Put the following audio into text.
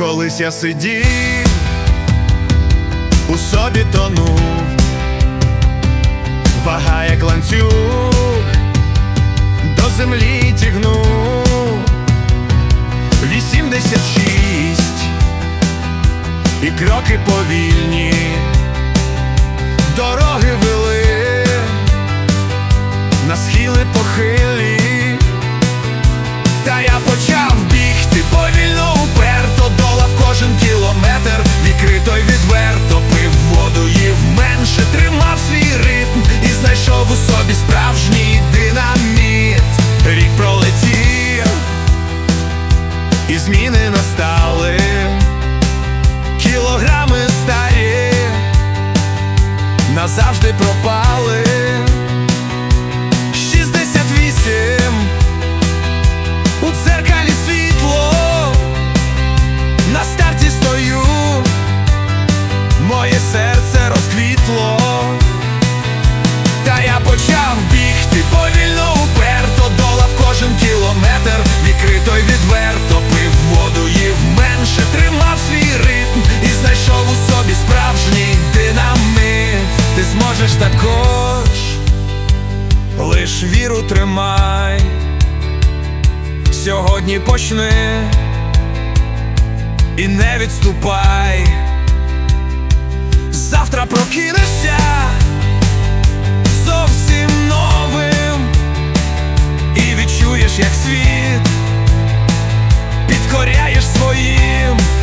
Колись я сидів, у собі тонув, вага як ланцюг, до землі тягнув. 86 і кроки повільні, дороги вели на схили похилі. Та я почав бігти повільно, уперто, долав кожен кілометр, відкрито й відверто, пив воду, їв менше, тримав свій ритм і знайшов у собі справжній динаміт. Рік пролетів, і зміни настали, кілограми старі назавжди пропали. 68, у дзеркалі світло, на старті стою, моє серце розквітло. Та я почав бігти повільно, уперто, долав кожен кілометр, відкрито й відверто, пив воду, їв менше, тримав свій ритм і знайшов у собі справжній динаміт. Ти зможеш також, лиш віру тримай. Сьогодні почни і не відступай. Завтра прокинешся зовсім новим і відчуєш, як світ підкоряєш своїм